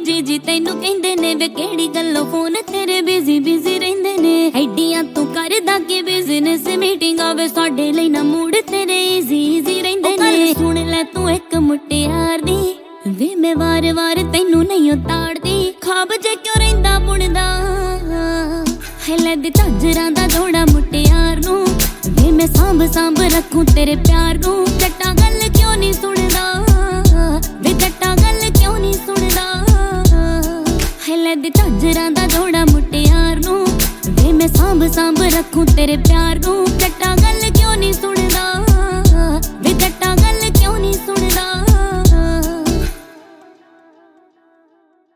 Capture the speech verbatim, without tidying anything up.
ਜੀ ਜੀ ਤੈਨੂੰ ਕਹਿੰਦੇ ਨੇ ਵੇ ਕਿਹੜੀ ਗੱਲੋਂ ਫੋਨ ਤੇਰੇ ਬਿਜ਼ੀ ਬਿਜ਼ੀ ਰਹਿੰਦੇ ਨੇ ਐਡੀਆਂ ਤੂੰ ਕਰਦਾ ਕਿ ਬਿਜ਼ਨਸ ਮੀਟਿੰਗ ਆਵੇ ਸਾਡੇ ਲਈ ਨਾ ਮੂਡ ਤੇਰੇ ਈਜ਼ੀ ਈਜ਼ੀ ਰਹਿੰਦੇ ਨੇ ਸੁਣ ਲੈ ਤੂੰ ਇੱਕ ਮੁਟਿਆਰ ਦੀ ਵੇ ਮੈਂ ਵਾਰ ਵਾਰ ਤੈਨੂੰ ਨਹੀਂ ਉਤਾੜਦੀ ਖਾਬ ਜੇ ਕਿਉਂ ਰਹਿੰਦਾ ਬੁਣਦਾ ਹੈਲੇ ਦੇ ਝਾਂਜਰਾਂ ਦਾ ਜੋੜਾ ਮੁਟਿਆਰ ਨੂੰ ਵੇ ਮੈਂ ਸਾਂਭ ਸਾਂਭ ਰੱਖੂ ਤੇਰੇ ਪਿਆਰ ਨੂੰ ਜੱਟਾ ਗੱਲ ਕਿਉਂ ਨਹੀਂ ਸੁਣਦਾ ਵੇ ਜੱਟਾ ਗੱਲ ਕਿਉਂ ਨਹੀਂ ਸੁਣਦਾ ਹੈਲੇ ਦੇ ਝਾਂਜਰਾਂ ਦਾ ਜੋੜਾ ਮੁਟਿਆਰ ਨੂੰ ਵੇ ਮੈਂ ਸਾਂਭ ਸਾਂਭ ਰੱਖੂ ਤੇਰੇ ਪਿਆਰ ਨੂੰ ਜੱਟਾ ਗੱਲ ਕਿਉਂ ਨਹੀਂ ਸੁਣਦਾ।